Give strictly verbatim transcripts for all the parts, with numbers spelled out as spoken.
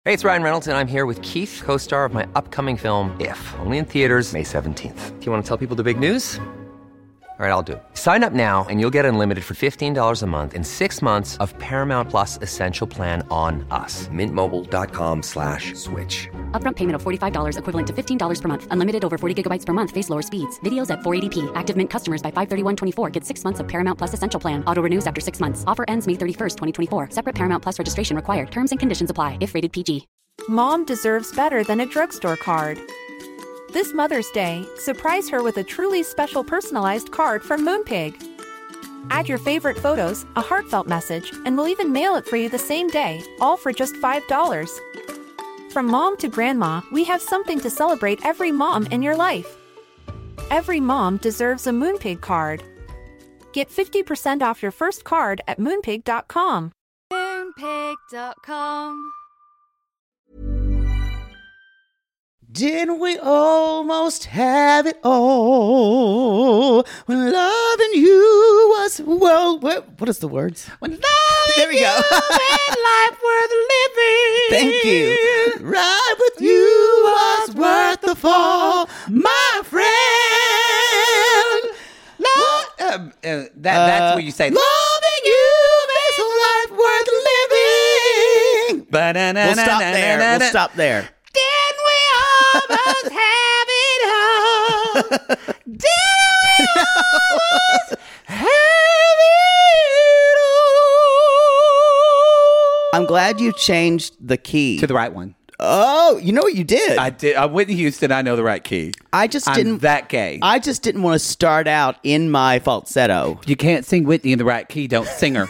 Hey, it's Ryan Reynolds, and I'm here with Keith, co-star of my upcoming film, If, only in theaters May seventeenth. Do you want to tell people the big news? All right, I'll do it. Sign up now and you'll get unlimited for fifteen dollars a month and six months of Paramount Plus Essential Plan on us. Mint Mobile dot com slash switch. Upfront payment of forty-five dollars equivalent to fifteen dollars per month. Unlimited over forty gigabytes per month. Face lower speeds. Videos at four eighty p. Active Mint customers by five thirty-one twenty-four get six months of Paramount Plus Essential Plan. Auto renews after six months. Offer ends May thirty-first, twenty twenty-four. Separate Paramount Plus registration required. Terms and conditions apply if rated P G. Mom deserves better than a drugstore card. This Mother's Day, surprise her with a truly special personalized card from Moonpig. Add your favorite photos, a heartfelt message, and we'll even mail it for you the same day, all for just five dollars. From mom to grandma, we have something to celebrate every mom in your life. Every mom deserves a Moonpig card. Get fifty percent off your first card at moonpig dot com. moonpig dot com. Didn't we almost have it all when loving you was well? What, what is the words? When loving there we go. You made life worth living. Thank you. Right with you was worth the fall, my friend. Love, um, uh, that that's uh, what you say. Loving you makes life worth living. We'll stop there. We'll stop there. Almost have it all. Did we almost have it all? I'm glad you changed the key to the right one. Oh, you know what you did? I did. I'm Whitney Houston. I know the right key. I just I'm didn't. that gay. I just didn't want to start out in my falsetto. If you can't sing Whitney in the right key, don't sing her.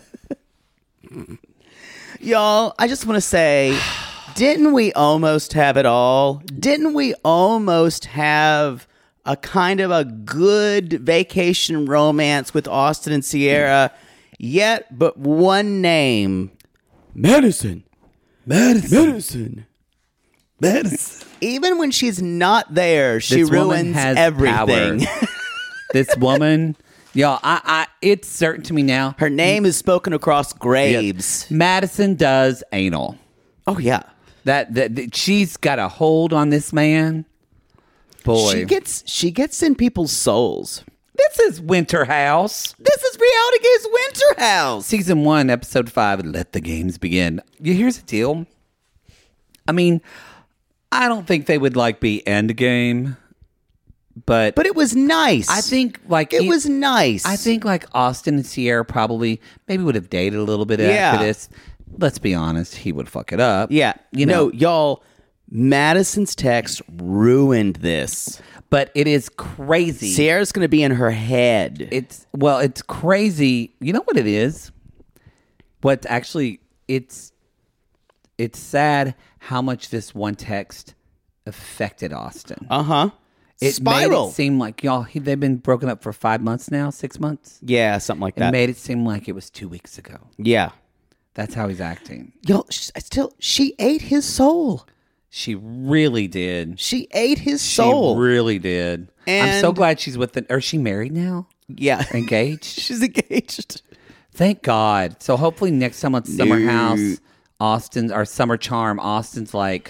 Y'all, I just want to say. Didn't we almost have it all? Didn't we almost have a kind of a good vacation romance with Austin and Sierra? Yet, but one name. Madison. Madison. Madison. Madison. Even when she's not there, she this ruins everything. This woman... Y'all, I, I, it's certain to me now. Her name is spoken across graves. Yes. Madison does anal. Oh, yeah. That, that that she's got a hold on this man. Boy, she gets she gets in people's souls. This is Winter House. This is Reality Games Winter House. Season one, episode five. Let the games begin. Here's the deal. I mean, I don't think they would like be Endgame, but but it was nice. I think like it, it was nice. I think like Austin and Sierra probably maybe would have dated a little bit yeah. after this. Let's be honest, he would fuck it up. Yeah. You know, no, y'all, Madison's text ruined this. But it is crazy. Sierra's going to be in her head. It's, well, it's crazy. You know what it is? What actually, it's, it's sad how much this one text affected Austin. Uh-huh. It Spiral. made it seem like, y'all, he, they've been broken up for five months now, six months? Yeah, something like that. It made it seem like it was two weeks ago. Yeah. That's how he's acting. Yo, still, she ate his soul. She really did. She ate his soul. She really did. And I'm so glad she's with the... Or is she married now? Yeah. Engaged? She's engaged. Thank God. So hopefully next time on Summer No. House, Austin, or Summer Charm, Austin's like...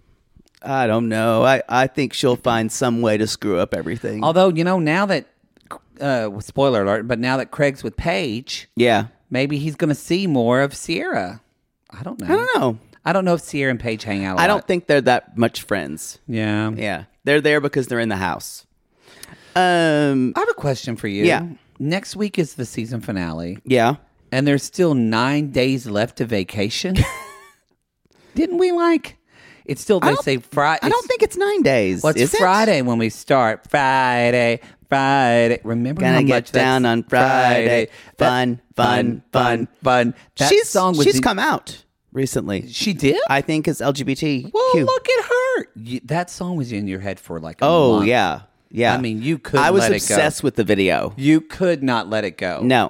I don't know. I, I think she'll find some way to screw up everything. Although, you know, now that... Uh, spoiler alert, but now that Craig's with Paige... Yeah. Maybe he's going to see more of Sierra. I don't know. I don't know. I don't know if Sierra and Paige hang out a I lot. don't think they're that much friends. Yeah. Yeah. They're there because they're in the house. Um, I have a question for you. Yeah. Next week is the season finale. Yeah. And there's still nine days left of vacation. Didn't we like... It's still, they say Friday. I don't think it's nine days. Well, it's is Friday when we start. Friday, Friday. Remember Gonna how get much down that's on Friday. That- Fun, fun, fun, fun. That she's song was she's in- come out recently. She did? I think it's L G B T. Well, look at her. You, that song was in your head for like a Oh month. yeah, yeah. I mean, you could. I was let obsessed it go. with the video. You could not let it go. No.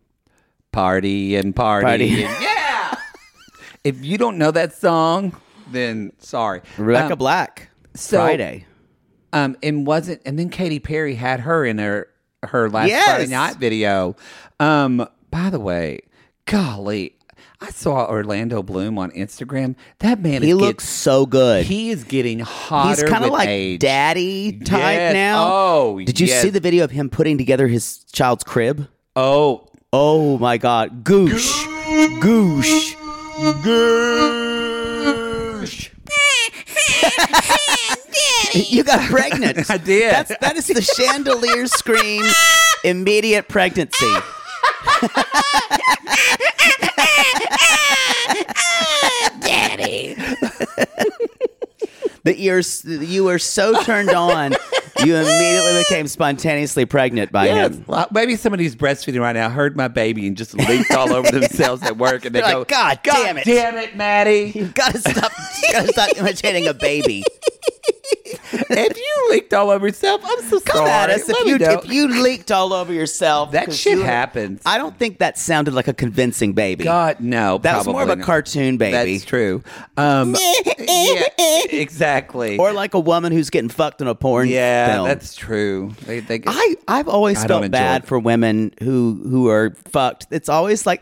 Party and party. Party. And, yeah. If you don't know that song, then sorry. Rebecca Um, Black. so- Friday. Um, and wasn't and then Katy Perry had her in her her last Yes. Friday night video. Um, by the way, golly, I saw Orlando Bloom on Instagram. That man, He is looks get- so good. He is getting hotter. He's kind of with like age. daddy type Yes. now. Oh, did you yes. see the video of him putting together his child's crib? Oh, Oh my God, goosh, goosh, goosh. You got pregnant. I did. That's that is the chandelier scream. Immediate pregnancy. daddy. That you're you were so turned on, you immediately became spontaneously pregnant by Yes. him. Well, maybe somebody who's breastfeeding right now heard my baby and just leaked all over themselves at work, and they They're go, like, God damn it. damn it, Maddie! You gotta stop. You gotta stop imitating a baby. If you leaked all over yourself, I'm so Come sorry. at us Let if me you know. if you leaked all over yourself. That 'cause shit you- happens. I don't think that sounded like a convincing baby. God, no. that was more of a probably not. cartoon baby, That's true. Um, yeah, exactly. or like a woman who's getting fucked in a porn yeah, film. that's true. They, they, I I've always I don't felt enjoy bad it. for women who who are fucked. It's always like.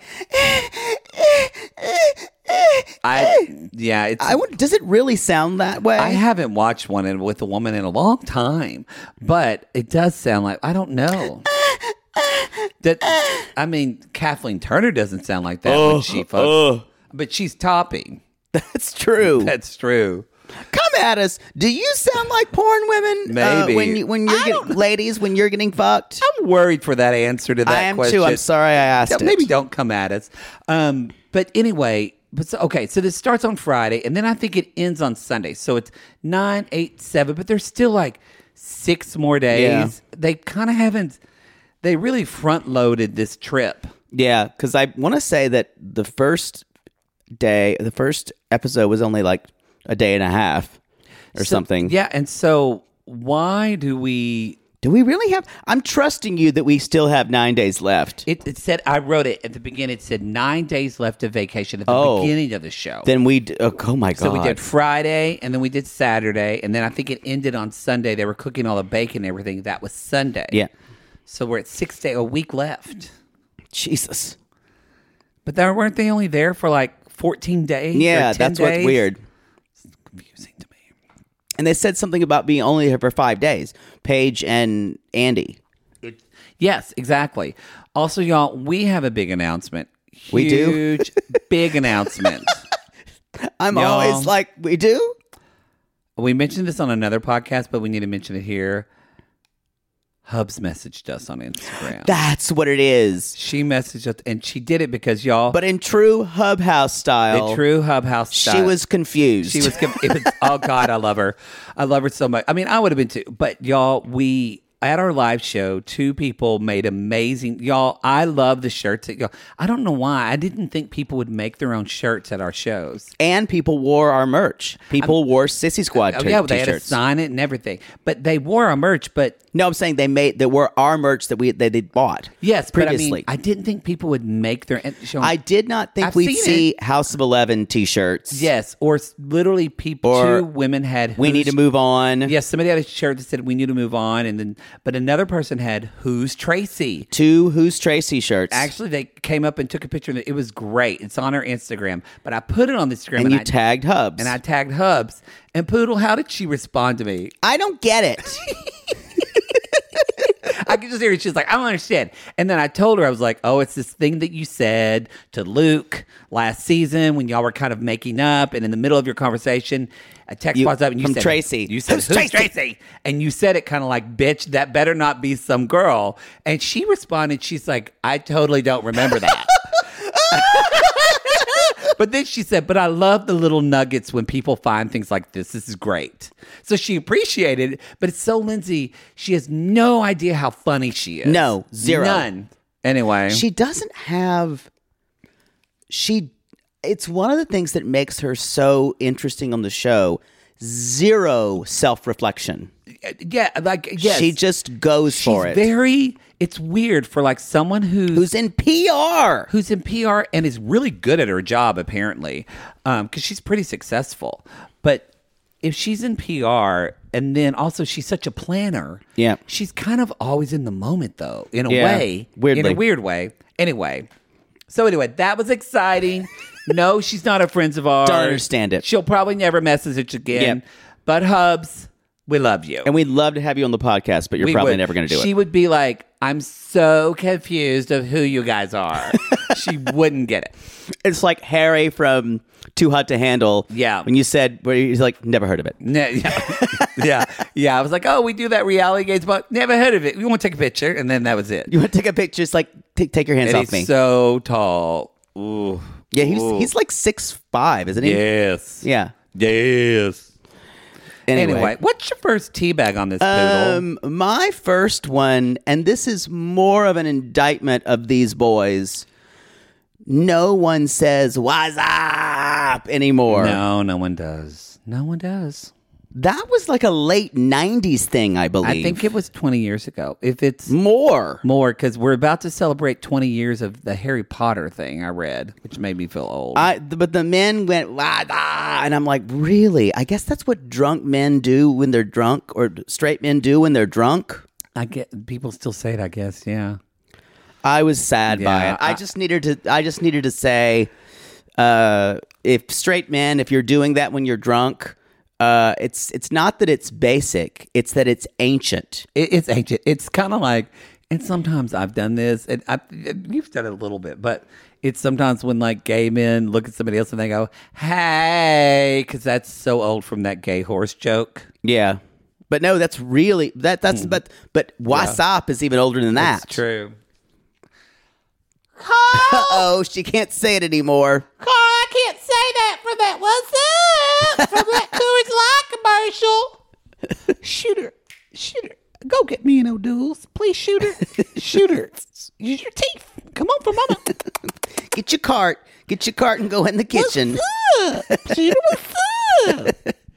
I, yeah, it's. I would, does it really sound that way? I haven't watched one in, with a woman in a long time, but it does sound like I don't know. That I mean, Kathleen Turner doesn't sound like that when she fucks, but she's topping. That's true. That's true. Come at us. Do you sound like porn women? Maybe. uh, when you, when you're I getting, ladies when you're getting fucked. I'm worried for that answer to that I am question. too. I'm sorry I asked Yeah, it. maybe don't come at us. Um, but anyway, but so, okay, so this starts on Friday, and then I think it ends on Sunday. So it's nine, eight, seven, but there's still like six more days. Yeah. They kind of haven't. They really front loaded this trip. Yeah, because I want to say that the first day, the first episode was only like a day and a half or So- something. Yeah, and so why do we? Do we really have? I'm trusting you that we still have nine days left. It, it said I wrote it at the beginning. It said nine days left of vacation at the Oh. beginning of the show. Then we. D- oh, oh my god! So we did Friday, and then we did Saturday, and then I think it ended on Sunday. They were cooking all the bacon and everything. That was Sunday. Yeah. So we're at six day, a week left. Jesus. But there weren't they only there for like fourteen days? or Yeah, ten that's what's days? weird. Confusing to me. And they said something about being only here for five days. Paige and Andy. Yes, exactly. Also, y'all, we have a big announcement. We do? Huge, big announcement. I'm Y'all. always like, we do? We mentioned this on another podcast, but we need to mention it here. Hubs messaged us on Instagram. That's what it is. She messaged us, and she did it because y'all. But in true Hub House style, the true Hub House she style. was confused. She was. conf- It was. Oh God, I love her. I love her so much. I mean, I would have been too. But y'all, we at our live show, two people made amazing. Y'all, I love the shirts that y'all. I don't know why. I didn't think people would make their own shirts at our shows. and people wore our merch. People wore Sissy Squad Oh t- yeah, they had to t-shirts. sign it and everything. But they wore our merch. But No, I'm saying they made that were our merch that we that they bought. yes, previously. But I mean, I didn't think people would make their. Show I did not think I've we'd seen see House of Eleven T-shirts. Yes, or s- literally people. Or two women had. we need to who's- move on. Yes, somebody had a shirt that said we need to move on, and then but another person had Who's Tracy. Two Who's Tracy shirts. Actually, they came up and took a picture. And it was great. It's on our Instagram, but I put it on the Instagram, and you I, tagged Hubs. and I tagged Hubs. And Poodle, how did she respond to me? I don't get it. I could just hear it. She's like, I don't understand. And then I told her, I was like, oh, it's this thing that you said to Luke last season when y'all were kind of making up, and in the middle of your conversation, a text You- pops up and you from said, Tracy. You said, Who's Who's, Tracy?" Tracy? And you said it kind of like, bitch, that better not be some girl. And she responded, she's like, I totally don't remember that. But then she said, but I love the little nuggets when people find things like this. This is great. So she appreciated it, but it's so Lindsay, she has no idea how funny she is. No, zero. None. Anyway. She doesn't have. She. It's one of the things that makes her so interesting on the show. Zero self-reflection. yeah, like, yes. She just goes She's for it. very, it's weird for like someone who's, Who's in P R? who's in P R and is really good at her job, apparently, because she's pretty successful. But if she's in P R and then also she's such a planner, Yeah. she's kind of always in the moment, though, in a Yeah, way, weirdly. in a weird way. Anyway, so anyway, that was exciting. No, she's not a friend of ours. Don't understand it. She'll probably never message again. Yep. But Hubs, we love you. And we'd love to have you on the podcast, but you're We probably would. never going to do She it. would be like, I'm so confused of who you guys are. She wouldn't get it. It's like Harry from Too Hot to Handle. Yeah. When you said, where he's like, never heard of it. No, yeah. yeah. Yeah. I was like, oh, we do that reality games, but never heard of it. We want to take a picture. And then that was it. You want to take a picture? It's like, take, take your hands And off he's me. so tall. Ooh. yeah, he's, Ooh. he's like six five, isn't he? Yes. Yeah. Yes. Anyway. Anyway, what's your first teabag on this poodle? Um, my first one, and this is more of an indictment of these boys. No one says "What's up" anymore. No, no one does. No one does. That was like a late nineties thing, I believe. I think it was twenty years ago. If it's more. more, because we're about to celebrate twenty years of the Harry Potter thing I read, which made me feel old. I, but the men went "Wah, ah," and I'm like, really? I guess that's what drunk men do when they're drunk, or straight men do when they're drunk. I get people still say it. I guess, yeah. I was sad by Yeah, it. I, I- just needed to. I just needed to say, uh, if straight men, if you're doing that when you're drunk, uh, it's it's not that it's basic. It's that it's ancient. It, it's ancient. It's kind of like, and sometimes I've done this, and I, you've done it a little bit, but it's sometimes when like gay men look at somebody else and they go, "Hey," because that's so old from that gay horse joke. Yeah, but no, that's really that. That's but but WhatsApp is even older than that. That's true. Oh, she can't say it anymore. Carl, I can't say that for that. What's up? From that Coors Light commercial. Shooter, shooter, go get me an O'Doul's, please, shooter, shooter. Use your teeth. Come on for mama. Get your cart. Get your cart and go in the kitchen. What's up? Shooter, what's up?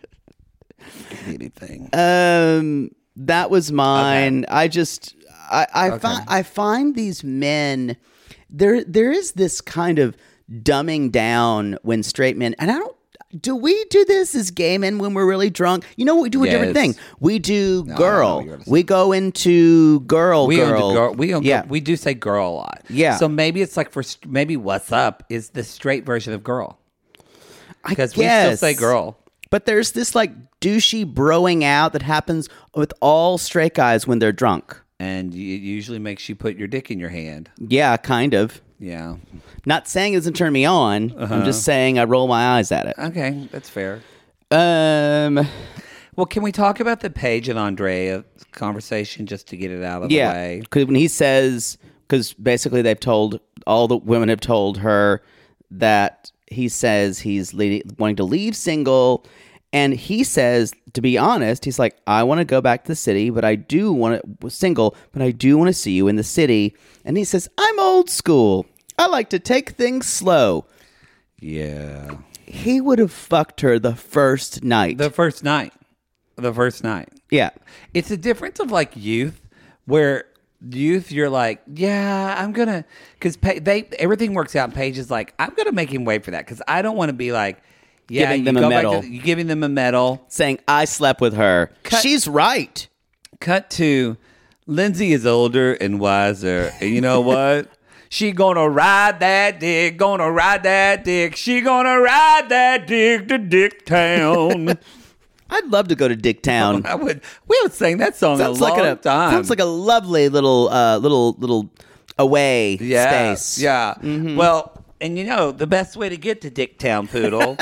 Anything. Um, that was mine. I just, I, I Okay. find, I find these men. There, there is this kind of dumbing down when straight men, and I don't. Do we do this as gay men when we're really drunk? You know, we do a different Yes. thing. We do I know girl. what you're gonna say. We go into girl, We girl. own the girl. We own yeah. girl. We do say girl a lot. Yeah. So maybe it's like for st- maybe what's up is the straight version of girl, I because we still guess. say girl. But there's this like douchey broing out that happens with all straight guys when they're drunk. And y- it usually makes you put your dick in your hand. Yeah, kind of. Yeah. Not saying it doesn't turn me on. Uh-huh. I'm just saying I roll my eyes at it. Okay, that's fair. Um, Well, can we talk about the Paige and Andrea conversation just to get it out of yeah, the way? because when he says, because basically they've told, all the women have told her that he says he's le- wanting to leave single. And he says, to be honest, he's like, I want to go back to the city, but I do want to, single, but I do want to see you in the city. And he says, I'm old school. I like to take things slow. Yeah. He would have fucked her the first night. The first night. The first night. yeah. It's a difference of like youth, where youth you're like, yeah, I'm gonna, because they everything works out. And Paige is like, I'm gonna make him wait for that because I don't want to be like, yeah, Giving you them a go back medal. to- you giving them a medal. Saying, I slept with her. Cut- She's right. Cut to Lindsay is older and wiser, and you know what? She gonna ride that dick, gonna ride that dick. She gonna ride that dick to Dick Town. I'd love to go to Dicktown. I would. We haven't sang that song sounds in a like long a time. sounds like a lovely little uh, little little away yeah, space. Yeah. Well, and you know the best way to get to Dicktown, Poodle.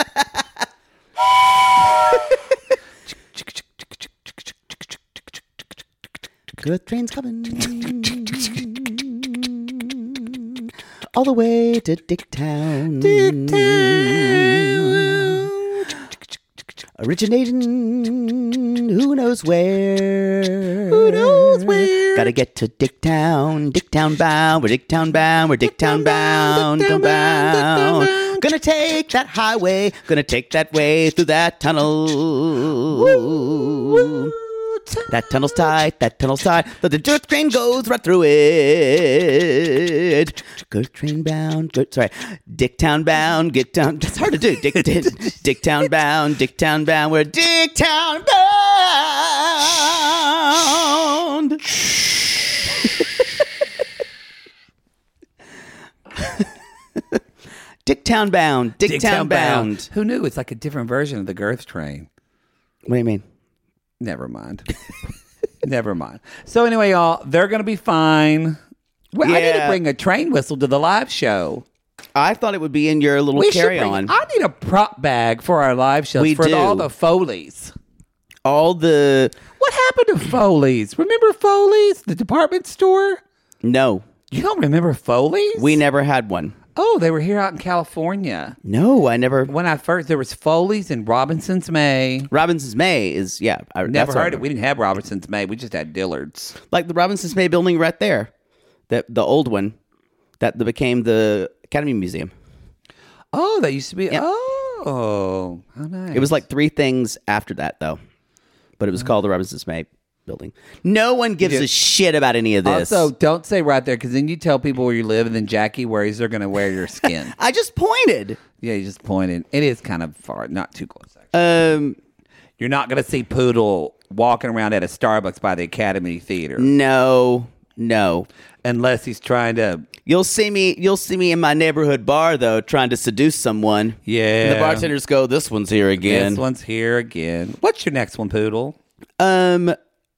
Good trains coming all the way to Dicktown. Originating, who knows where? Who knows where? Gotta get to Dicktown, Dicktown bound, we're Dicktown bound, we're Dicktown bound, Dicktown bound. Gonna take that highway, gonna take that way through that tunnel. That tunnel's tight, that tunnel's tight, but the dirt train goes right through it. Good train bound, good, sorry, Dicktown bound, get down, it's hard to do. Dick, Dick, Dicktown bound, Dicktown bound, we're Dicktown bound. Dicktown bound. Dicktown, bound. Who knew? It's like a different version of the Girth Train. What do you mean? Never mind. Never mind. So anyway, y'all, they're going to be fine. Well, I need to Yeah. bring a train whistle to the live show. I thought it would be in your little We should carry bring- on. I need a prop bag for our live shows We for do. all the Foleys. All the What happened to Foley's? Remember Foley's, the department store? no, You don't remember Foley's? we never had one. Oh, they were here out in California. No, I never. When I first, there was Foley's and Robinson's May. Robinson's May is yeah. I, Never that's what I heard it. remember. We didn't have Robinson's May. We just had Dillard's. Like the Robinson's May building right there, that the old one, that became the Academy Museum. Oh, that used to be. Yep. Oh, how nice. It was like three things after that though, but it was called the Robinson's May building. No one gives Yeah. a shit about any of this. Also, don't say right there because then you tell people where you live, and then Jackie worries they're going to wear your skin. I just pointed. Yeah, you just pointed. It is kind of far, not too close. Actually. Um, You're not going to see Poodle walking around at a Starbucks by the Academy Theater no, no. unless he's trying to. You'll see me. You'll see me in my neighborhood bar though, trying to seduce someone. Yeah. And the bartenders go, "This one's here again." This one's here again. What's your next one, Poodle? Um,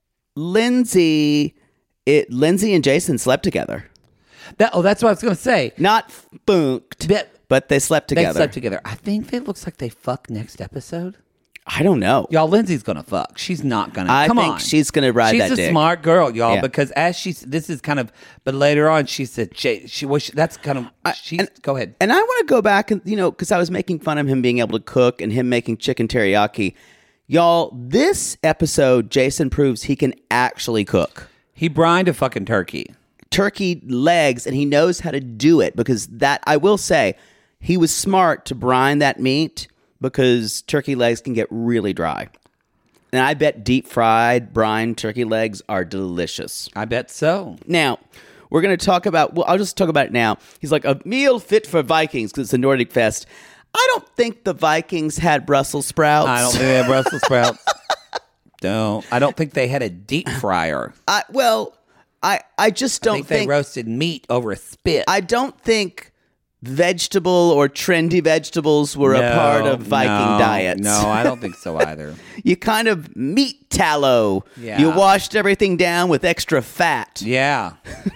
Lindsay, it Lindsay and Jason slept together. That oh, that's what I was going to say. Not funked, That- but they slept They together. slept together. I think it looks like they fuck next episode. I don't know. Y'all, Lindsay's gonna fuck. She's not gonna. I Come think on. she's gonna ride she's that a dick. smart girl, y'all. Yeah. Because as she's, this is kind of. But later on, she said, "She, she was. That's kind of. She's. Go ahead. And I want to go back and, you know, because I was making fun of him being able to cook and him making chicken teriyaki. Y'all, this episode, Jason proves he can actually cook He brined a fucking turkey. turkey legs, and he knows how to do it because that, I will say, he was smart to brine that meat because turkey legs can get really dry. And I bet deep fried brine turkey legs are delicious. I bet so. Now, we're going to talk about, well, I'll just talk about it now. He's like, a meal fit for Vikings because it's a Nordic fest. I don't think the Vikings had Brussels sprouts. I don't think they have Brussels sprouts. Don't. I don't think they had a deep fryer. I, well, I, I just I don't think, think, they roasted meat over a spit. I don't think vegetable or trendy vegetables were a No, part of Viking no, diets. No, I don't think so either. You kind of meat tallow. Yeah. You washed everything down with extra fat. Yeah.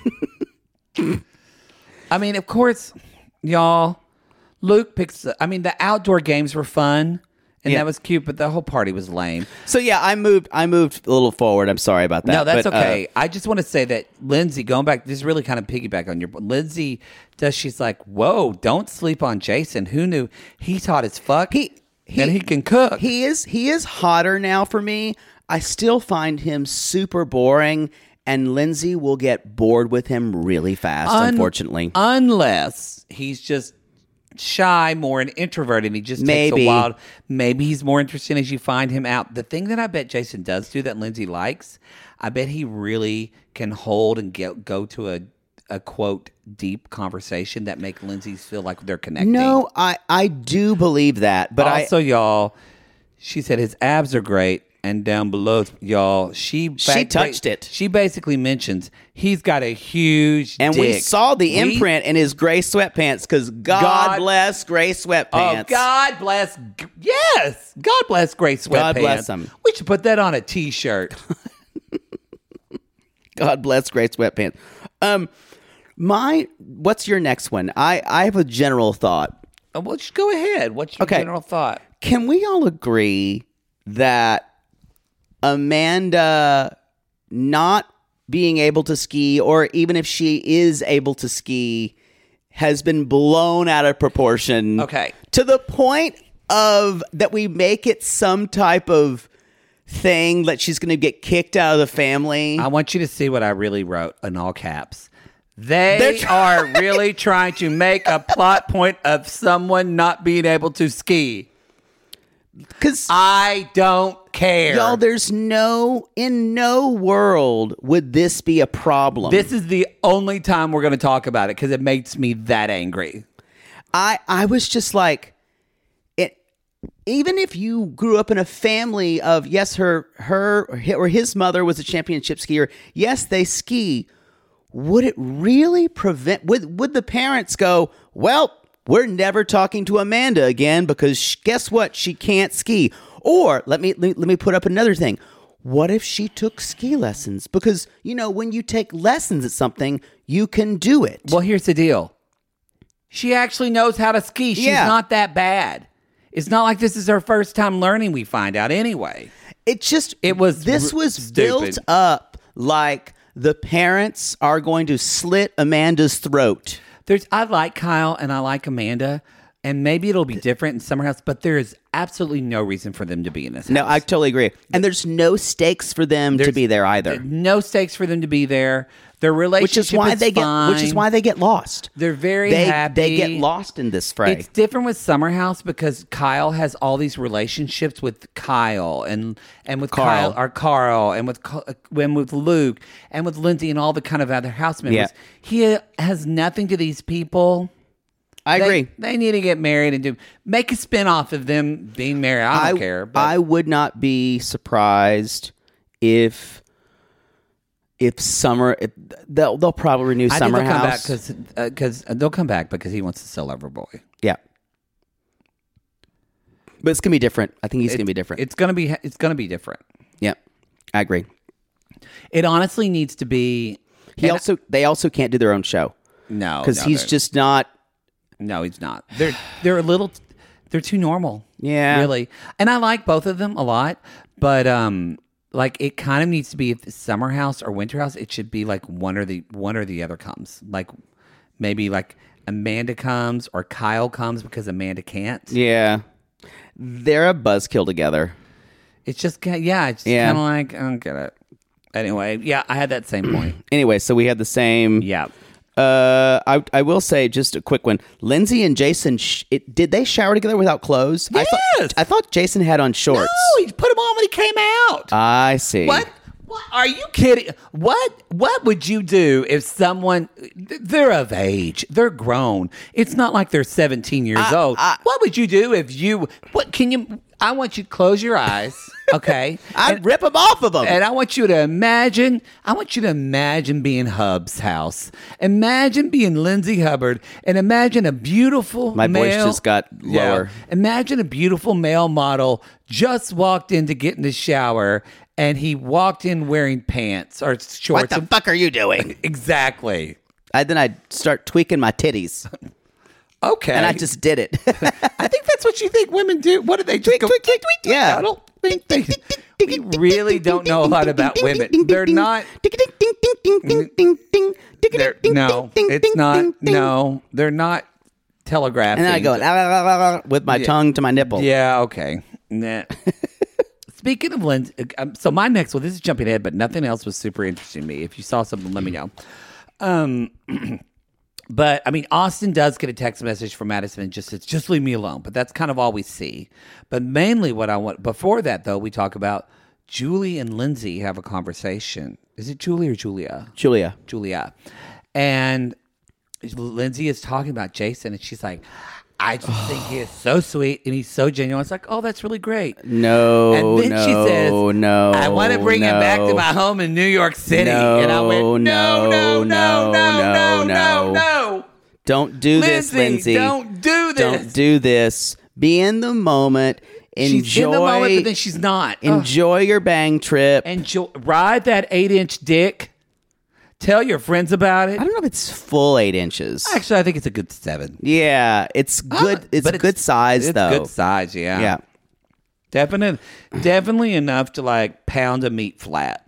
I mean, of course, y'all, Luke picks, I mean, the outdoor games were fun and Yeah. that was cute, but the whole party was lame. So yeah, I moved I moved a little forward. I'm sorry about that. No, that's but, uh, okay. I just want to say that Lindsay, going back, this is really kind of piggyback on your, Lindsay does, she's like, whoa, don't sleep on Jason. Who knew he's hot as fuck? He, he and he can cook. He is he is hotter now for me. I still find him super boring, and Lindsay will get bored with him really fast, Un- unfortunately. Unless he's just shy, more an introvert, and he just takes Maybe. a while. Maybe he's more interesting as you find him out. The thing that I bet Jason does do that Lindsay likes, I bet he really can hold and get, go to a a quote deep conversation that make Lindsay's feel like they're connecting. No, I, I do believe that, but also, I y'all, she said his abs are great, and down below, y'all, she She touched it. She basically mentions he's got a huge and we dick. saw the We- imprint in his gray sweatpants because God, God- bless gray Oh, sweatpants. God bless. Yes. God bless Gray Sweatpants. God bless 'em. We should put that on a t-shirt. God bless gray sweatpants. Um, my what's your next one? I I have a general thought. Oh, well, just go ahead. What's your Okay. general thought? Can we all agree that Amanda not being able to ski, or even if she is able to ski, has been blown out of proportion? Okay. To the point of that we make it some type of thing that she's going to get kicked out of the family. I want you to see what I really wrote in all caps. They They're try- are really trying to make a plot point of someone not being able to ski. Because I don't care. y'all, there's no, in no world would this be a problem. This is the only time we're going to talk about it because it makes me that angry. I I was just like, it. Even if you grew up in a family of yes, her her or his mother was a championship skier. Yes, they ski. Would it really prevent? Would would the parents go? Well, we're never talking to Amanda again because sh- guess what? She can't ski. Or let me, let me let me put up another thing. What if she took ski lessons? Because, you know, when you take lessons at something, you can do it. Well, here's the deal. She actually knows how to ski. She's Yeah. not that bad. It's not like this is her first time learning, we find out anyway. It just It was this r- was stupid. built up like the parents are going to slit Amanda's throat. There's I like Kyle and I like Amanda, and maybe it'll be different in Summer House, but there is absolutely no reason for them to be in this No, house. I totally agree. And there's no stakes for them to There's- be there either. No stakes for them to be there. Their relationship Which is why they fine. get which is why they get lost. They're very they, happy. They get lost in this fray. It's different with Summer House because Kyle has all these relationships with Kyle and and with Carl. Kyle or Carl and with Ca- and with Luke and with Lindsay and all the kind of other house members. Yeah. He has nothing to these people. I They- agree. They need to get married and do make a spinoff of them being married. I don't care. But I would not be surprised if if summer if they'll they'll probably renew I Summer think they'll House. come back because uh, they'll come back because he wants to sell Everboy. Yeah. But it's gonna be different. I think he's It- gonna be different. It's gonna be. It's gonna be different. yeah. I agree. It honestly needs to be. He and- also they also can't do their own show. no Because no, he's they're- just not no, he's not. They're they're a little. They're too normal. Yeah. really. And I like both of them a lot, but um, like it kind of needs to be if it's Summer House or Winter House. It should be like one or the one or the other comes. Like maybe like Amanda comes or Kyle comes because Amanda can't. Yeah. They're a buzzkill together. It's just ki- yeah. It's Yeah. kind of like I don't get it. Anyway, yeah, I had that same point. Anyway, so we had the same Yeah. Uh, I I will say just a quick one. Lindsay and Jason, sh- it, did they shower together without clothes? I Yes! thought I thought Jason had on shorts. No, he put them on when he came out. I see. What? What? Are you kidding? What? What would you do if someone? They're of age. They're grown. It's not like they're seventeen years I- old. I- what would you do if you? What can you? I want you to close your eyes, okay? I'd and, rip them off of them. and I want you to imagine. I want you to imagine being Hub's house. Imagine being Lindsay Hubbard, and imagine a beautiful. My voice male, just got Yeah. lower. Imagine a beautiful male model just walked in to get in the shower, and he walked in wearing pants or shorts. What the fuck are you doing? Exactly. I then I'd start tweaking my titties, Okay. and I just did it. I think that's what you think women do. What do they just Tweak, go? tweak, tweak, tweak. Yeah. I don't think they. We really don't know a lot about women. They're not. They're, no, it's not. No, they're not telegraphing. And then I go "La, la, la, la, la," with my Yeah. tongue to my nipple. Yeah, okay. Nah. Speaking of Lindsay, um, so my next one, this is jumping ahead, but nothing else was super interesting to me. If you saw something, let me know. Um, but I mean, Austin does get a text message from Madison and just says, just leave me alone. But that's kind of all we see. But mainly what I want, before that though, we talk about Julie and Lindsay have a conversation. Is it Julie or Julia? Julia. Julia. And Lindsay is talking about Jason, and she's like, I just think he is so sweet and he's so genuine. It's like, oh, that's really great. No, And then no, she says, no. I want to bring him back to no. my home in New York City. No, and I went, no, no, no, no, no, no, no, no, no. no. Don't do this, Lindsay. Don't do this. Don't do this. Be in the moment. Enjoy. She's in the moment, but then she's not. Ugh. Enjoy your bang trip. Enjoy. Ride that eight-inch dick. Tell your friends about it. I don't know if it's full eight inches. Actually, I think it's a good seven. Yeah, it's good. Ah, it's but good size it's though. good size, yeah. Yeah. Definite, definitely enough to like pound a meat flat.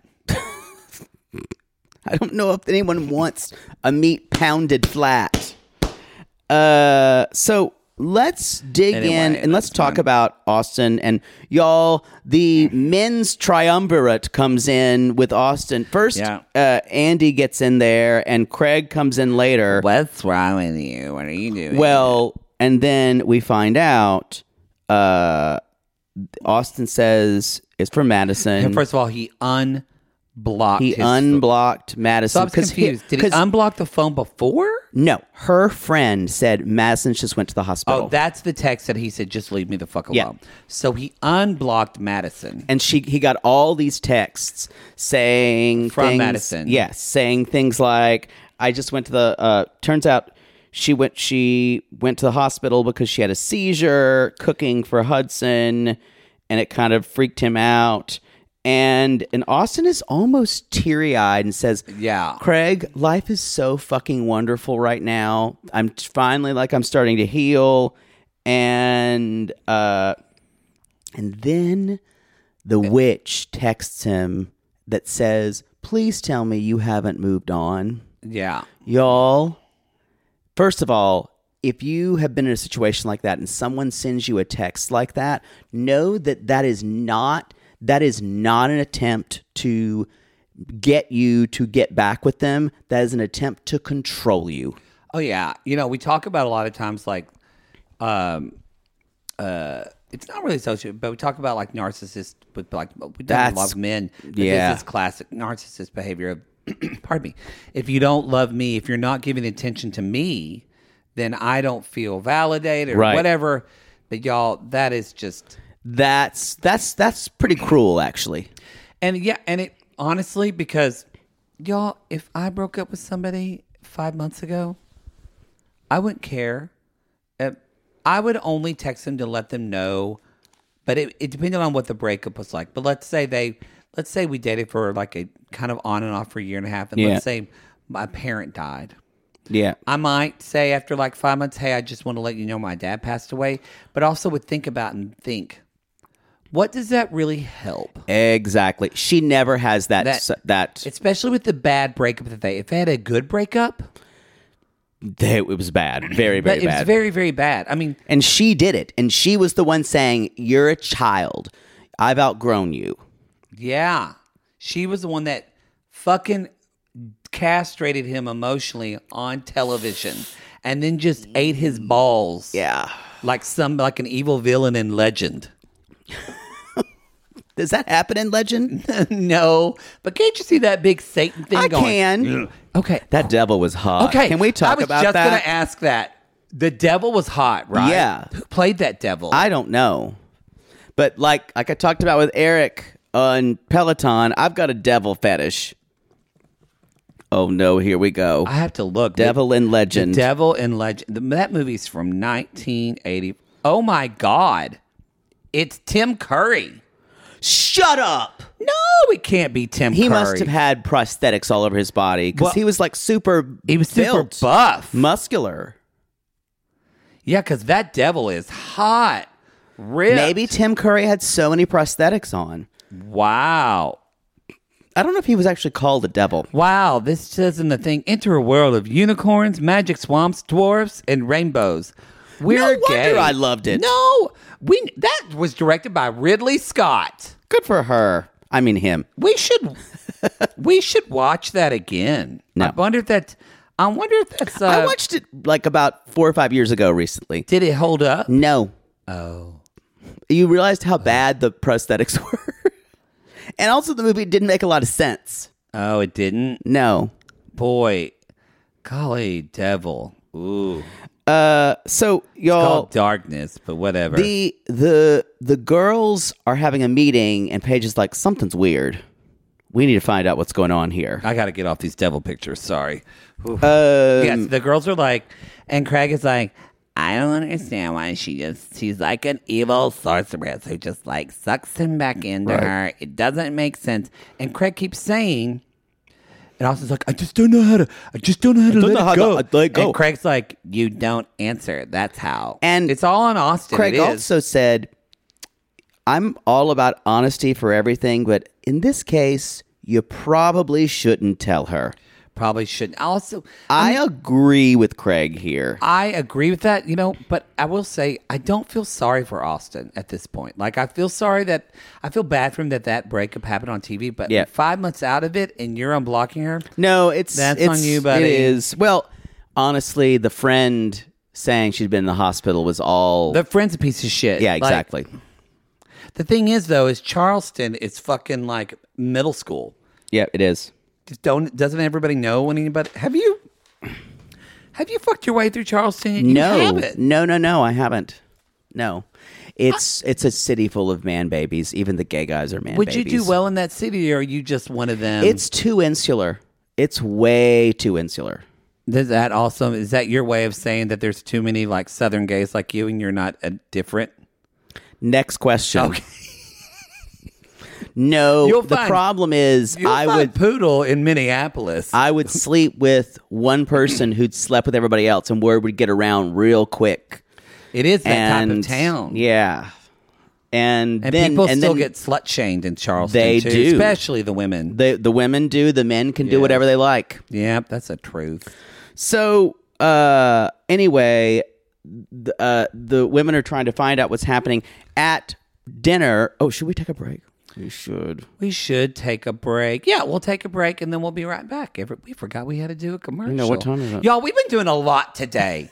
I don't know if anyone wants a meat pounded flat. Uh, so let's dig Anyway, in and let's that's talk fine. about Austin and y'all. The men's triumvirate comes in with Austin first. Yeah. Uh, Andy gets in there, and Craig comes in later. What's wrong with you? What are you doing? Well, and then we find out. Uh, Austin says it's from Madison. And first of all, he unblocked. he his unblocked So Madison. I was 'cause confused. Did he 'cause- unblock the phone before? No, her friend said Madison just went to the hospital. Oh, that's the text that he said. Just leave me the fuck alone. Yeah. So he unblocked Madison. and she he got all these texts saying From things, Madison. Yes, saying things like, "I just went to the." Uh, turns out she went she went to the hospital because she had a seizure cooking for Hudson, and it kind of freaked him out. And and Austin is almost teary-eyed and says, Yeah. Craig, life is so fucking wonderful right now. I'm t- finally like I'm starting to heal. And uh, and then the witch texts him that says, please tell me you haven't moved on. Yeah. Y'all, first of all, if you have been in a situation like that and someone sends you a text like that, know that that is not that is not an attempt to get you to get back with them. That is an attempt to control you. Oh yeah. You know, we talk about a lot of times like, um, uh, it's not really social, but we talk about like narcissists with like we don't That's- love men. But yeah. This is classic narcissist behavior of, pardon me. If you don't love me, if you're not giving attention to me, then I don't feel validated or Right. whatever. But y'all, that is just. That's that's that's pretty cruel, actually. And yeah, and it honestly, because y'all, if I broke up with somebody five months ago, I wouldn't care. Uh, I would only text them to let them know. But it, it depended on what the breakup was like. But let's say they, let's say we dated for like a kind of on and off for a year and a half, and Yeah. let's say my parent died. Yeah. I might say after like five months, hey, I just want to let you know my dad passed away. But also would think about and think, what does that really help? Exactly. She never has that That- that, that Especially with the bad breakup that they, if they had a good breakup, it was bad. Very, very but it bad. was very, very bad. I mean, And she did it. And she was the one saying, you're a child. I've outgrown you. yeah, she was the one that fucking castrated him emotionally on television and then just ate his balls. Yeah. Like some, like an evil villain in Legend. Does that happen in Legend? No, but can't you see that big Satan thing I going? can. Okay. That devil was hot. Okay. Can we talk I was about just that? going to ask that. The devil was hot, right? Yeah. Who played that devil? I don't know. But like like I talked about with Eric on Peloton, I've got a devil fetish. Oh no, here we go. I have to look. Devil The- in Legend. The Devil in Legend. The- That movie's from nineteen eighty. Oh my God. It's Tim Curry. Shut up. No, it can't be Tim He Curry. must have had prosthetics all over his body because Well, he was like super He was super built, buff. muscular. Yeah, because that devil is hot. Ripped. Maybe Tim Curry had so many prosthetics on. Wow. I don't know if he was actually called a devil. Wow, this says in the thing, enter a world of unicorns, magic swamps, dwarfs, and rainbows. We're No wonder gay. I loved it. No, we that was directed by Ridley Scott. Good for her. I mean him. We should we should watch that again. No. I wonder if that I wonder if that's uh, I watched it like about four or five years ago recently. did it hold up? No. Oh. You realized how bad the prosthetics were? And also the movie didn't make a lot of sense. Oh, it didn't? No. Boy. Golly devil. Ooh. Uh, so It's y'all, called darkness, but whatever. the the the girls are having a meeting, and Paige is like, "Something's weird. We need to find out what's going on here." I got to get off these devil pictures. Sorry. Oof. Um, Yes, the girls are like, and Craig is like, I don't understand why she just, she's like an evil sorceress who just like sucks him back into Right. her. It doesn't make sense. And Craig keeps saying, and Austin's like, I just don't know how to, I just don't know how to don't let know it how to- go. uh, let it go. And Craig's like, you don't answer. That's how. And it's all on Austin. Craig it is. also said, "I'm all about honesty for everything, but in this case, you probably shouldn't tell her." Probably shouldn't. Also, I agree with Craig here. I agree with that, you know, but I will say I don't feel sorry for Austin at this point. Like, I feel sorry that I feel bad for him that that breakup happened on T V, but Yeah. five months out of it and you're unblocking her. No, it's That's it's, on you, buddy. It is. Well, honestly, the friend saying she'd been in the hospital was all. The friend's a piece of shit. yeah, Like, exactly. the thing is, though, is Charleston is fucking like middle school. yeah, it is. Just don't doesn't everybody know when anybody have you have you fucked your way through Charleston? You No, haven't. no, no, no. I haven't. No, it's it's a city full of man babies. Even the gay guys are man Would babies. you do well in that city, or are you just one of them? It's too insular. It's way too insular. Does that also, is that your way of saying that there's too many like Southern gays like you and you're not uh, different? Next question. Okay. No, You'll the find- problem is You'll I find would Poodle in Minneapolis. I would sleep with one person who'd slept with everybody else, and word would get around real quick. it is that and type of town. Yeah, and, And then people and still then get slut shamed in Charleston. They too, do. especially the women. the the women do. The men can do Yeah. whatever they like. Yeah, that's a truth. So uh, anyway, the, uh, the women are trying to find out what's happening at dinner. Oh, should we take a break? We should. We should take a break. Yeah, we'll take a break and then we'll be right back. Every- We forgot we had to do a commercial. know, what time is it? Y'all, we've been doing a lot today.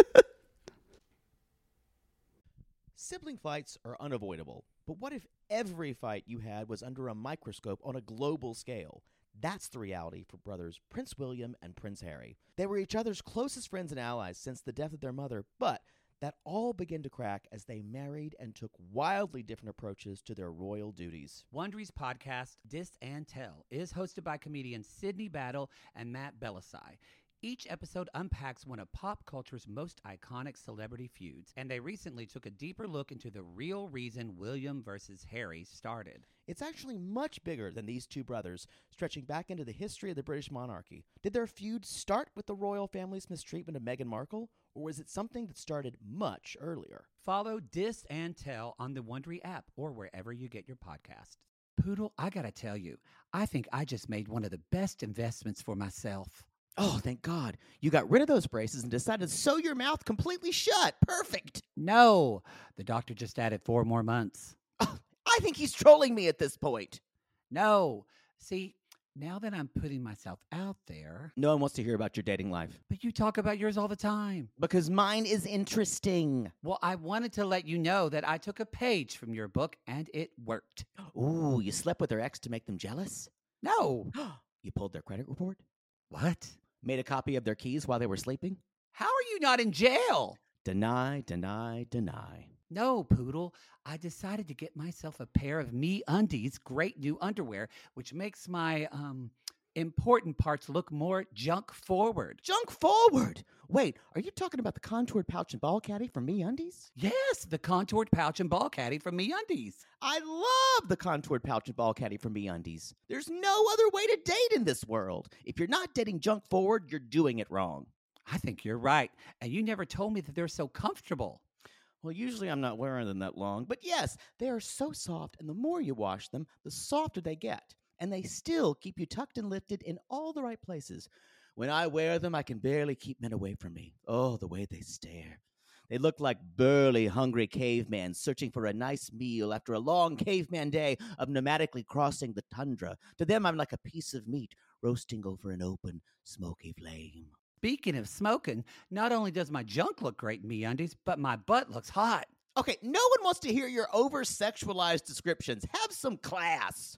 Sibling fights are unavoidable, but what if every fight you had was under a microscope on a global scale? That's the reality for brothers Prince William and Prince Harry. They were each other's closest friends and allies since the death of their mother, but that all began to crack as they married and took wildly different approaches to their royal duties. Wondery's podcast, Dis and Tell, is hosted by comedians Sydney Battle and Matt Belisai. Each episode unpacks one of pop culture's most iconic celebrity feuds, and they recently took a deeper look into the real reason William versus Harry started. It's actually much bigger than these two brothers, stretching back into the history of the British monarchy. Did their feud start with the royal family's mistreatment of Meghan Markle, or was it something that started much earlier? Follow Dis and Tell on the Wondery app or wherever you get your podcasts. Poodle, I gotta tell you, I think I just made one of the best investments for myself. Oh, thank God. You got rid of those braces and decided to sew your mouth completely shut. Perfect. No, the doctor just added four more months. Oh, I think he's trolling me at this point. No, see, now that I'm putting myself out there, No one wants to hear about your dating life. but you talk about yours all the time. Because mine is interesting. Well, I wanted to let you know that I took a page from your book and it worked. Ooh, you slept with their ex to make them jealous? No. You pulled their credit report? What? Made a copy of their keys while they were sleeping? How are you not in jail? Deny, deny, deny. No, Poodle. I decided to get myself a pair of Me Undies great new underwear, which makes my um important parts look more junk forward. Junk forward! Wait, are you talking about the contoured pouch and ball caddy from Me Undies? Yes, the contoured pouch and ball caddy from Me Undies. I love the contoured pouch and ball caddy from Me Undies. There's no other way to date in this world. If you're not dating junk forward, you're doing it wrong. I think you're right. And you never told me that they're so comfortable. Well, usually I'm not wearing them that long, but yes, they are so soft, and the more you wash them, the softer they get. And they still keep you tucked and lifted in all the right places. When I wear them, I can barely keep men away from me. Oh, the way they stare. They look like burly, hungry cavemen searching for a nice meal after a long caveman day of nomadically crossing the tundra. To them, I'm like a piece of meat roasting over an open, smoky flame. Speaking of smoking, not only does my junk look great in Me Undies, but my butt looks hot. Okay, no one wants to hear your over-sexualized descriptions. Have some class.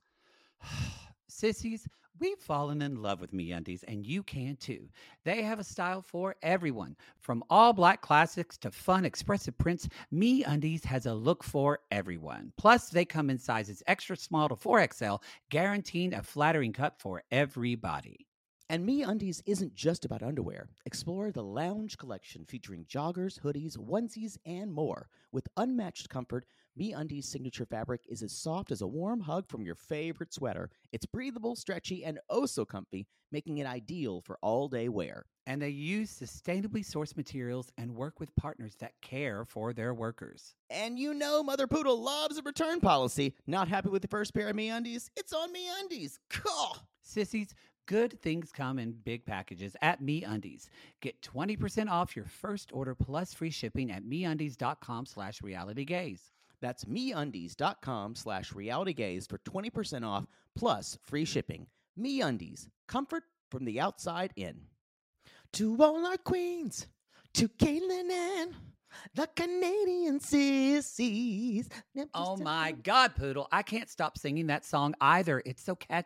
Sissies, we've fallen in love with Me Undies, and you can too. They have a style for everyone. From all black classics to fun, expressive prints, Me Undies has a look for everyone. Plus, they come in sizes extra small to four X L, guaranteeing a flattering cut for everybody. And Me Undies isn't just about underwear. Explore the Lounge collection featuring joggers, hoodies, onesies, and more. With unmatched comfort, Me Undies' signature fabric is as soft as a warm hug from your favorite sweater. It's breathable, stretchy, and oh so comfy, making it ideal for all-day wear. And they use sustainably sourced materials and work with partners that care for their workers. And you know Mother Poodle loves a return policy. Not happy with the first pair of Me Undies? It's on Me Undies. Cool. Sissies, good things come in big packages at Me Undies. Get twenty percent off your first order plus free shipping at MeUndies.com slash realitygaze. That's MeUndies.com slash realitygaze for twenty percent off plus free shipping. Me Undies, comfort from the outside in. To all our queens, to Caitlin and the Canadian sissies. Oh my God, Poodle, I can't stop singing that song either. It's so catchy.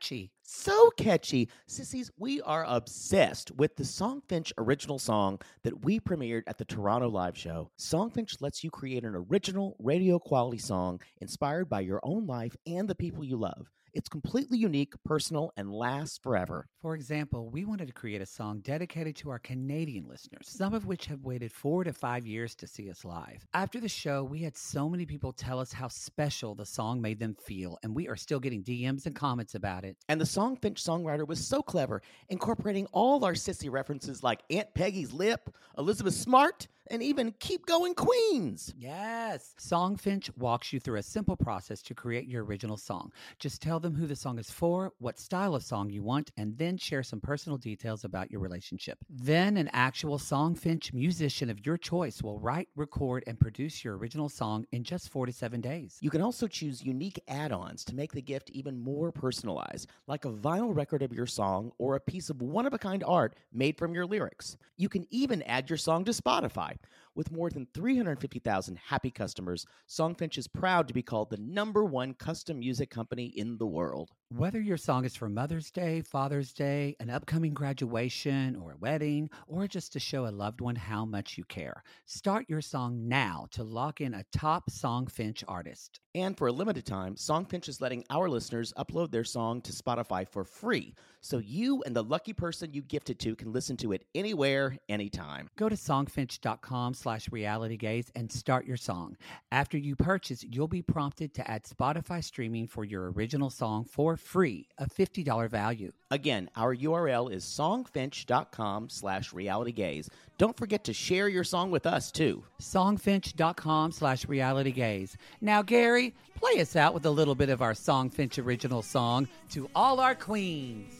So catchy. Sissies, we are obsessed with the Songfinch original song that we premiered at the Toronto Live Show. Songfinch lets you create an original radio quality song inspired by your own life and the people you love. It's completely unique, personal, and lasts forever. For example, we wanted to create a song dedicated to our Canadian listeners, some of which have waited four to five years to see us live. After the show, we had so many people tell us how special the song made them feel, and we are still getting D Ms and comments about it. And the Songfinch songwriter was so clever, incorporating all our sissy references like Aunt Peggy's Lip, Elizabeth Smart, and even Keep Going Queens. Yes. Songfinch walks you through a simple process to create your original song. Just tell them who the song is for, what style of song you want, and then share some personal details about your relationship. Then an actual Songfinch musician of your choice will write, record, and produce your original song in just four to seven days. You can also choose unique add-ons to make the gift even more personalized, like a vinyl record of your song or a piece of one-of-a-kind art made from your lyrics. You can even add your song to Spotify. With more than three hundred fifty thousand happy customers, Songfinch is proud to be called the number one custom music company in the world. Whether your song is for Mother's Day, Father's Day, an upcoming graduation, or a wedding, or just to show a loved one how much you care, start your song now to lock in a top Songfinch artist. And for a limited time, Songfinch is letting our listeners upload their song to Spotify for free, so you and the lucky person you gifted to can listen to it anywhere, anytime. Go to songfinch.com slash realitygaze and start your song. After you purchase, you'll be prompted to add Spotify streaming for your original song for free, a fifty dollars value. Again, our U R L is songfinch.com slash realitygaze. Don't forget to share your song with us, too. Songfinch.com slash realitygaze. Now, Gary, play us out with a little bit of our Songfinch original song, To All Our Queens.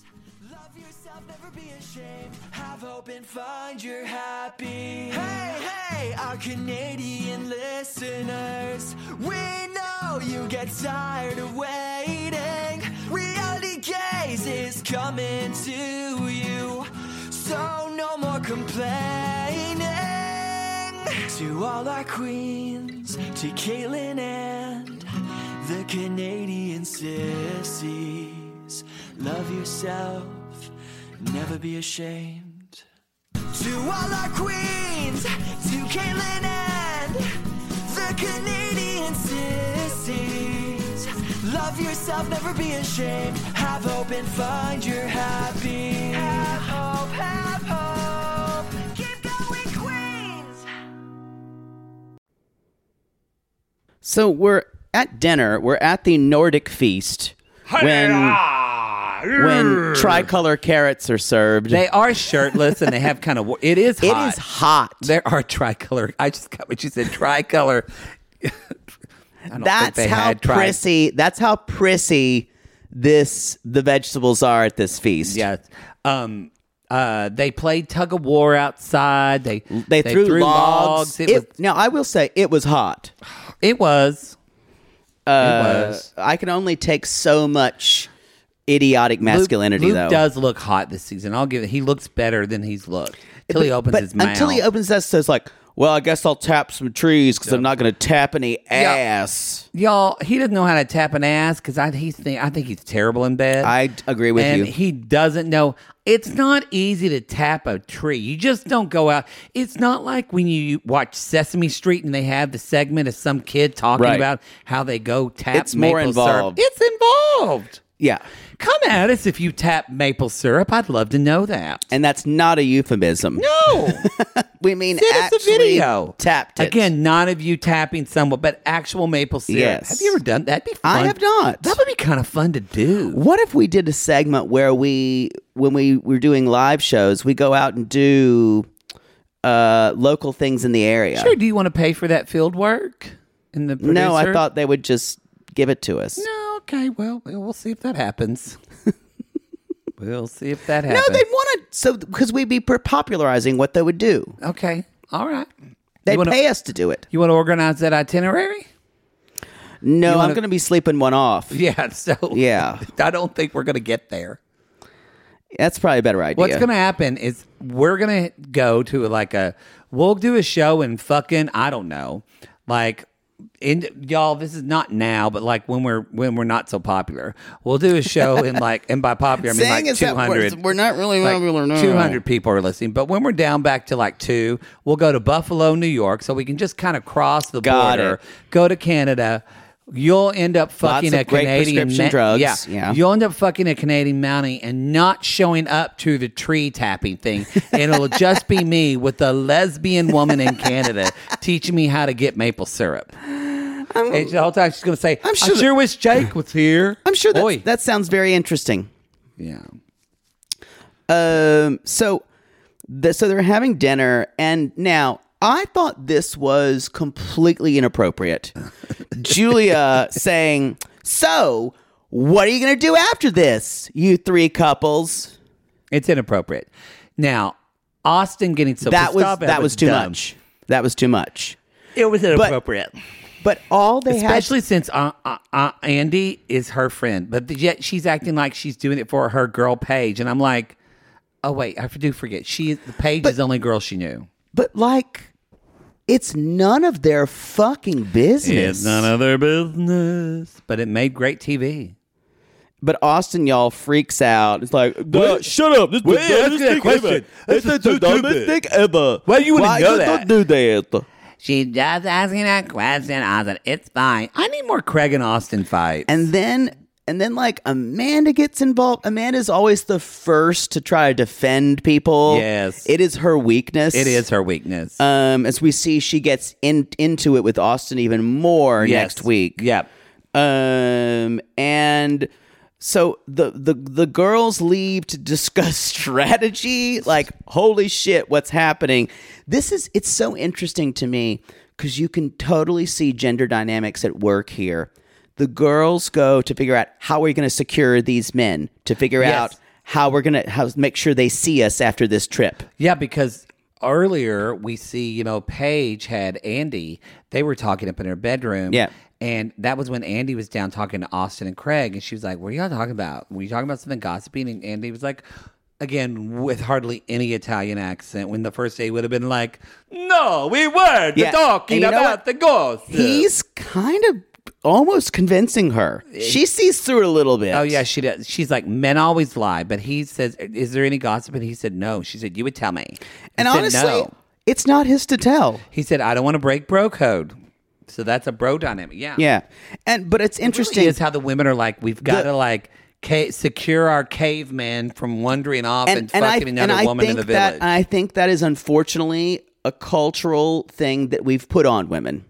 Love yourself, never be ashamed. Have hope and find your happy. Hey, hey, our Canadian listeners. We know you get tired of waiting. Reality Gaze is coming to you. So no more complaining. To all our queens, to Caitlin and the Canadian sissies. Love yourself, never be ashamed. To all our queens, to Caitlin and the Canadian sissies. Love yourself, never be ashamed. Have hope and find your happy. Have hope, have hope. Keep going, Queens. So we're at dinner. We're at the Nordic feast when when tricolor carrots are served. They are shirtless and they have kind of. It is hot. It is hot. There are tricolor. I just got what you said. Tricolor. I don't That's think they how had tri- prissy. That's how prissy this the vegetables are at this feast. Yeah. Um. Uh. They played tug of war outside. They They, threw, logs. It, It- was. now I will say it was hot. It was. Uh, was. I can only take so much idiotic masculinity, Luke, Luke though. does look hot this season. I'll give it. He looks better than he's looked until he opens but his mouth. Until he opens that, says like, "Well, I guess I'll tap some trees because I'm not going to tap any Yeah. ass." Y'all, he doesn't know how to tap an ass because I he think I think he's terrible in bed. I agree with and you. he doesn't know. It's not easy to tap a tree. You just don't go out. It's not like when you watch Sesame Street and they have the segment of some kid talking Right. about how they go tap It's more maple involved. syrup. It's involved. Yeah, Come at us if you tap maple syrup. I'd love to know that. and that's not a euphemism. No. We mean Send us a actually video. tapped it. Again, not of you tapping someone, but actual maple syrup. Yes. Have you ever done that? That'd be fun. I have not. That would be kind of fun to do. What if we did a segment where we, when we were doing live shows, we go out and do uh, local things in the area? Sure. Do you want to pay for that field work? In the producer? No, I thought they would just give it to us. No. Okay. Well, we'll see if that happens. We'll see if that No, happens. they'd want to, so because we'd be per- popularizing what they would do. Okay. All right. They'd You wanna- pay us to do it. You want to organize that itinerary? No, You wanna- I'm going to be sleeping one off. Yeah. So. Yeah. I don't think we're going to get there. That's probably a better idea. What's going to happen is we're going to go to like a, we'll do a show in fucking, I don't know, like And y'all, this is not now, but like when we're when we're not so popular, we'll do a show in like, and by popular I mean Saying like is that two hundred. We're, we're not really like popular now. two hundred people are listening, but when we're down back to like two, we'll go to Buffalo, New York, so we can just kind of cross the Got border, it. go to Canada. You'll end up fucking Lots a of great Canadian prescription ma- drugs, Yeah. yeah. You'll end up fucking a Canadian Mountie and not showing up to the tree tapping thing, and it'll just be me with a lesbian woman in Canada teaching me how to get maple syrup. And the whole time she's going to say, I'm "I sure sure, that- wish Jake was here." I'm sure Oi. that that sounds very interesting. Yeah. Um. So, the, so they're having dinner, and now I thought this was completely inappropriate. Julia saying, "So, what are you going to do after this, you three couples?" It's inappropriate. Now, Austin getting so that pissed was off at it that was too dumb. much. That was too much. It was inappropriate. But all they Especially had, since uh, uh, uh, Andy is her friend, but yet she's acting like she's doing it for her girl Paige, and I'm like, oh wait, I do forget. She the Paige is the only girl she knew. but like, it's none of their fucking business. It's none of their business, but it made great T V. But Austin, y'all, freaks out. It's like, "Duh, shut up. This is the Wait, dumbest ask me a thing question. ever. This This is the is dumbest stupid. thing ever. Why you wouldn't Why know you that? don't do that?" She just asking a question. I said, it's fine. I need more Craig and Austin fights. And then, and then, like, Amanda gets involved. Amanda's always the first to try to defend people. Yes. It is her weakness. it is her weakness. Um, as we see, she gets in, into it with Austin even more Yes. next week. Yep. Um, and so the, the the girls leave to discuss strategy. Like, holy shit, what's happening? This is it's so interesting to me because you can totally see gender dynamics at work here. The girls go to figure out how we're going to secure these men, to figure Yes. out how we're going to how make sure they see us after this trip. Yeah, because earlier we see, you know, Paige had Andy. They were talking up in her bedroom. Yeah. And that was when Andy was down talking to Austin and Craig. And she was like, what are y'all talking about? Were you talking about something gossiping? And Andy was like, again, with hardly any Italian accent, when the first day would have been like, no, we were Yeah. talking And you know about what? the ghost. He's kind of almost convincing her. She sees through it a little bit. Oh, yeah, she does. She's like, men always lie. But he says, is there any gossip? And he said, no. She said, you would tell me. He And said, honestly, no. it's not his to tell. He said, I don't want to break bro code. So that's a bro dynamic. Yeah. Yeah. And but it's It interesting. really is how the women are like, we've got The- to like ca- secure our cavemen from wandering off and, and I, fucking and another I woman in think the that village. I think that is unfortunately a cultural thing that we've put on women.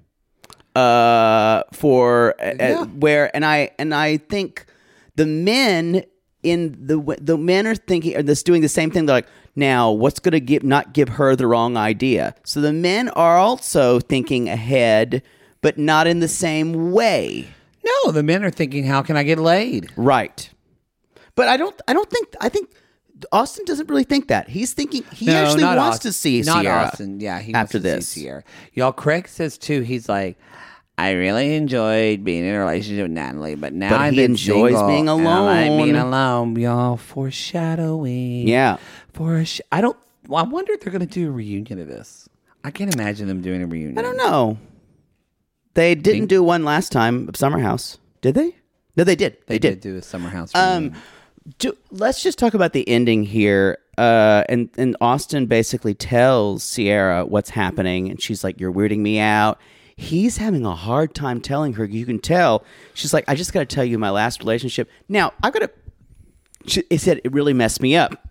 Uh, for uh, Yeah. where and I and I think the men in the the men are thinking are this doing the same thing. They're like, now what's going to give not give her the wrong idea? So the men are also thinking ahead, but not in the same way. no, the men are thinking, how can I get laid? Right. But I don't I don't think I think Austin doesn't really think that. He's thinking he No, actually not wants Austin. to see not Sierra. Austin. Yeah, he after wants to this. see Sierra. Y'all, Craig says too, he's like, I really enjoyed being in a relationship with Natalie, but now But I've he been enjoys single, being and I like being alone. alone. Y'all, foreshadowing. Yeah. Foresh- I don't, well, I wonder if they're going to do a reunion of this. I can't imagine them doing a reunion. I don't know. They didn't Think- do one last time of Summer House. Did they? No, they did. They, They, did. did. do a summer house Um, reunion. do, let's just talk about the ending here. Uh, and, and Austin basically tells Sierra what's happening, and she's like, "You're weirding me out." He's having a hard time telling her. You can tell. She's like, "I just got to tell you my last relationship." Now, I got to. It said it really messed me up.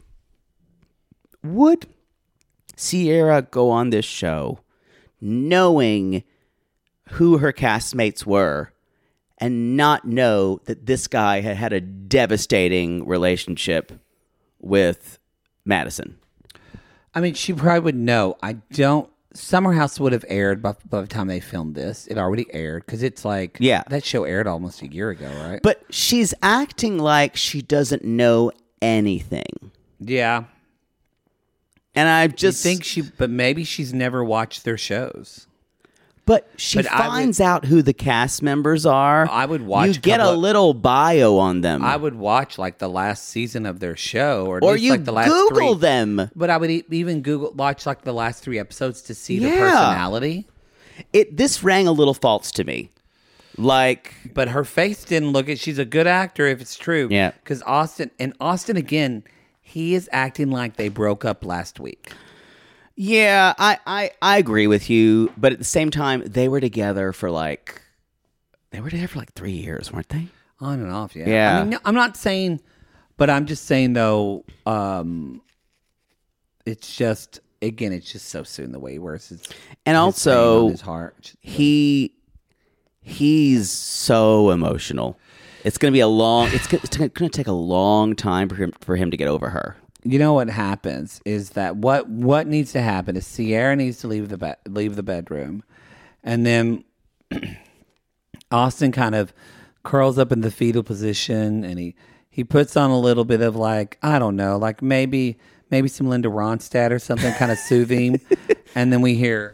Would Sierra go on this show knowing who her castmates were and not know that this guy had had a devastating relationship with Madison? I mean, she probably would know. I don't. Summer House would have aired by, by the time they filmed this. It already aired because it's like, Yeah. that show aired almost a year ago, right? But she's acting like she doesn't know anything. yeah, And I just just think she. But maybe she's never watched their shows. But she But I would- finds out who the cast members are. I would watch You a get a couple of- little bio on them. I would watch like the last season of their show, or at or least, you like the last Google three. them. But I would e- even Google watch like the last three episodes to see the Yeah. personality. it this rang a little false to me. Like, but her face didn't look it. She's a good actor if it's true. Yeah. Because Austin, and Austin again, he is acting like they broke up last week. yeah, I, I, I agree with you. But at the same time, they were together for like, they were together for like three years, weren't they? On and off, yeah. Yeah. I mean, no, I'm not saying, but I'm just saying though, um, it's just, again, it's just so soon the way he wears his, And his also, pain on his heart. he he's so emotional. It's going to be a long. It's go- it's going to take a long time for him for him to get over her. You know what happens is that what what needs to happen is Sierra needs to leave the be- leave the bedroom, and then Austin kind of curls up in the fetal position, and he he puts on a little bit of like I don't know, like maybe maybe some Linda Ronstadt or something kind of soothing, and then we hear.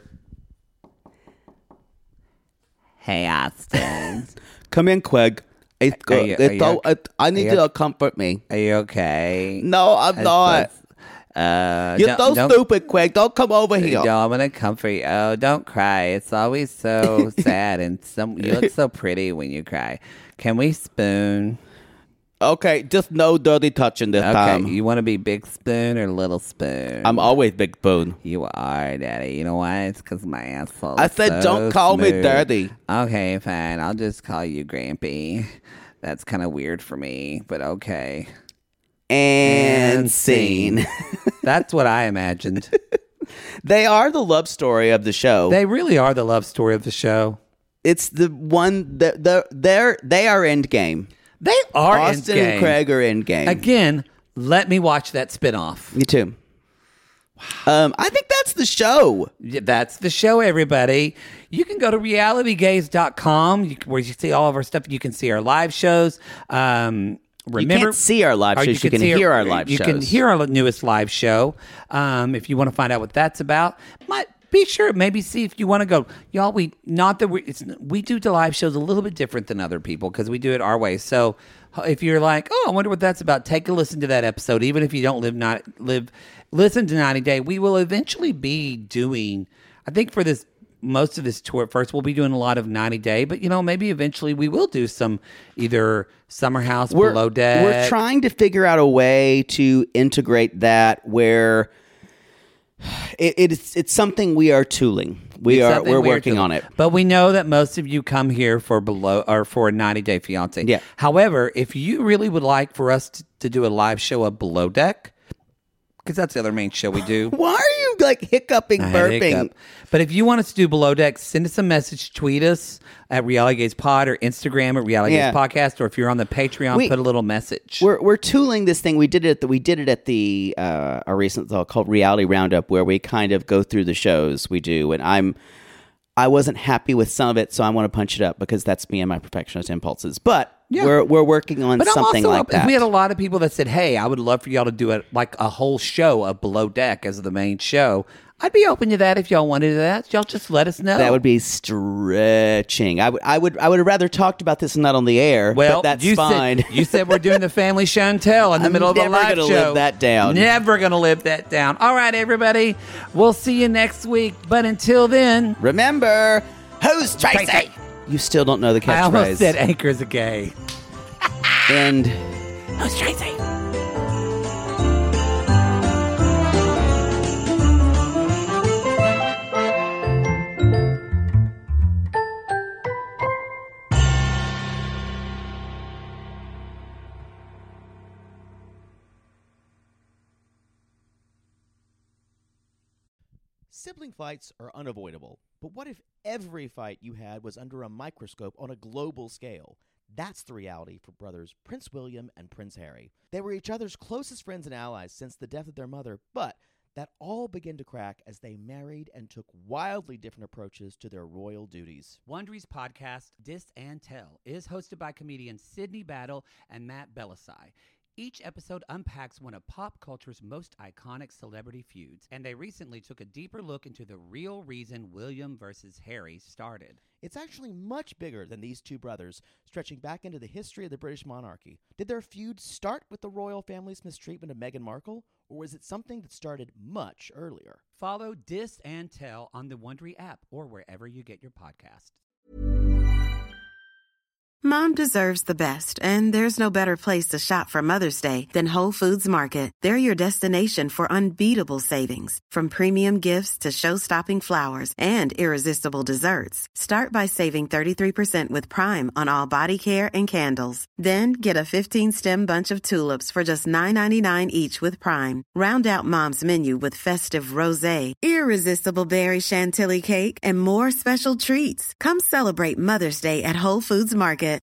Hey, Austin. Come in, Quig. It's Are good. you- It's are you so- okay? it- I need Are you you to comfort me. Are you okay? No, I'm not. Uh, You're don't- so don't- stupid, Quig. Don't come over here. No, I'm gonna comfort you. Oh, don't cry. It's always so sad, and some you look so pretty when you cry. Can we spoon? Okay, just no dirty touching this Okay, time. you want to be big spoon or little spoon? I'm always big spoon. You are, Daddy. You know why? It's because my asshole. I is said, so don't call me smooth. Daddy. Okay, fine. I'll just call you Grampy. That's kind of weird for me, but okay. And, And scene. That's what I imagined. They are the love story of the show. They really are the love story of the show. it's the one that they're, they're they are endgame. They are Austin Endgame. and Craig are endgame. Again, let me watch that spinoff. Me too. Um, I think that's the show. Yeah, that's the show, everybody. You can go to reality gaze dot com you, where you see all of our stuff. You can see our live shows. Um, remember, you can't see our live or shows. You can see hear our live you shows. You can hear our newest live show. Um, if you want to find out what that's about, might be sure maybe see if you want to go, y'all. We not that we it's we do the live shows a little bit different than other people because we do it our way. So if you're like, oh, I wonder what that's about, take a listen to that episode. Even if you don't live not live listen to ninety Day, we will eventually be doing. I think for this. Most of this tour at first, we'll be doing a lot of ninety Day, but you know, maybe eventually we will do some either Summer House, we're, Below Deck. We're trying to figure out a way to integrate that where it, it's it's something we are tooling. We It's are something we're weird working to- on it. But we know that most of you come here for below or for a ninety Day Fiance. Yeah. However, if you really would like for us to, to do a live show of Below Deck, because that's the other main show we do. Why are you like hiccuping, I had a burping? hiccup. But if you want us to do Below Deck, send us a message, tweet us at Reality Gaze Pod or Instagram at Reality Yeah. Gaze Podcast, or if you're on the Patreon, We- put a little message. We're we're tooling this thing. We did it. At the, we did it at the uh, our recent uh, called Reality Roundup, where we kind of go through the shows we do, and I'm I wasn't happy with some of it, so I want to punch it up because that's me and my perfectionist impulses. But Yeah. we're we're working on But I'm something also like up, that. we had a lot of people that said, "Hey, I would love for y'all to do it like a whole show of Below Deck as the main show." I'd be open to that if y'all wanted that. Y'all just let us know. That would be stretching. I would, I would, I would have rather talked about this and not on the air. well. but that's you fine. Said, you said we're doing the family show and tell in the I'm middle of a never live gonna show. live that down. Never gonna live that down. All right, everybody. We'll see you next week. But until then, Remember, who's Tracy? Tracy. You still don't know the catchphrase. I almost said anchor's a gay. And Who's Tracy? Sibling fights are unavoidable, but what if every fight you had was under a microscope on a global scale? That's the reality for brothers Prince William and Prince Harry. They were each other's closest friends and allies since the death of their mother, but that all began to crack as they married and took wildly different approaches to their royal duties. Wondery's podcast, Dis and Tell, is hosted by comedians Sydney Battle and Matt Belisai. Each episode unpacks one of pop culture's most iconic celebrity feuds, and they recently took a deeper look into the real reason William versus Harry started. It's actually much bigger than these two brothers, stretching back into the history of the British monarchy. Did their feud start with the royal family's mistreatment of Meghan Markle? Or was it something that started much earlier? Follow Dis and Tell on the Wondery app or wherever you get your podcast. Mom deserves the best, and there's no better place to shop for Mother's Day than Whole Foods Market. They're your destination for unbeatable savings, from premium gifts to show-stopping flowers and irresistible desserts. Start by saving thirty-three percent with Prime on all body care and candles. Then get a fifteen-stem bunch of tulips for just nine ninety-nine each with Prime. Round out Mom's menu with festive rosé, irresistible berry chantilly cake, and more special treats. Come celebrate Mother's Day at Whole Foods Market.